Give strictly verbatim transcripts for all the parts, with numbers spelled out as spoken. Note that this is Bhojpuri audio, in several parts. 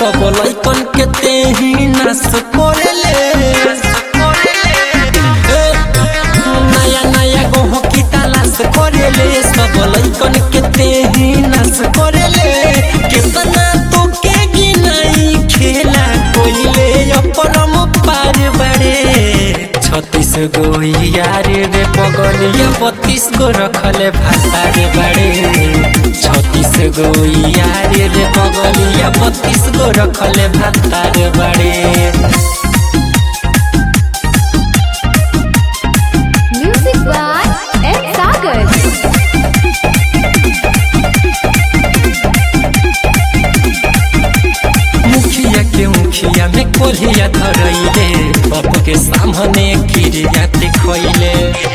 सब लइकन के तेही नाश करेले। नया नया गोह की तलाश करेले, सब लइकन के तेही नाश करेले। कितना तो के गिनाई खेला कोइले अपरम पार बड़े। छत्तीस गो यार रे पगलिया बत्तीस गो रखले भातार बड़े। छत्तीस गो यार रे पगलिया बत्तीस गो रखले भातार बड़े। Music by M. Sagar. मुखिया के मुखिया में कोल्हिया धरैले, बाप के सामने गिरिया देखैले।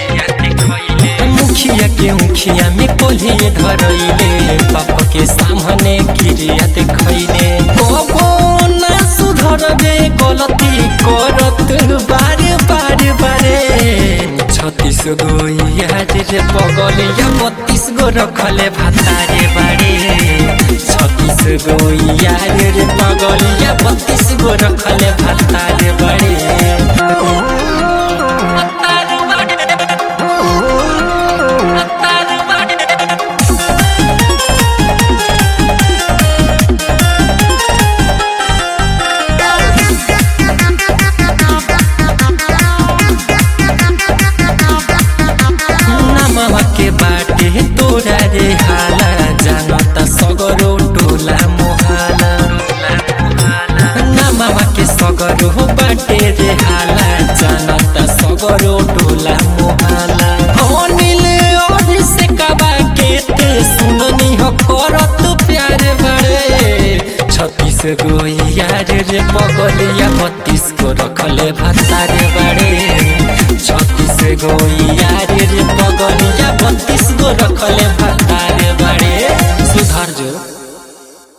मुखिया के मुखिया में कोल्हिया धरैले, बाप के सामने गिरिया देखैले। कबो ना सुधरबे गलती करत बार बार बारे। छत्तीस गो यार रे पगलिया बत्तीस गो रखले भातारे बाड़े। छत्तीस गो यार रे पगलिया बत्तीस गो रखले भातारे बाड़े। नामवा के बाटे तोरा रे हाला, जानता सगरो टोला मोहाला। नामवा के सगरो बाटे रे हाला, जानता सगरो टोला मोहाला। अनिल और से कबा के ते सुननी हो करत प्यार बड़े। छत्तीस गो यार रे पगलिया बत्तीस गो रखले भातारे बड़े। छत्तीस गो यार रे पगलिया बत्तीस गो रखले भातारे बड़े। सुधार जो।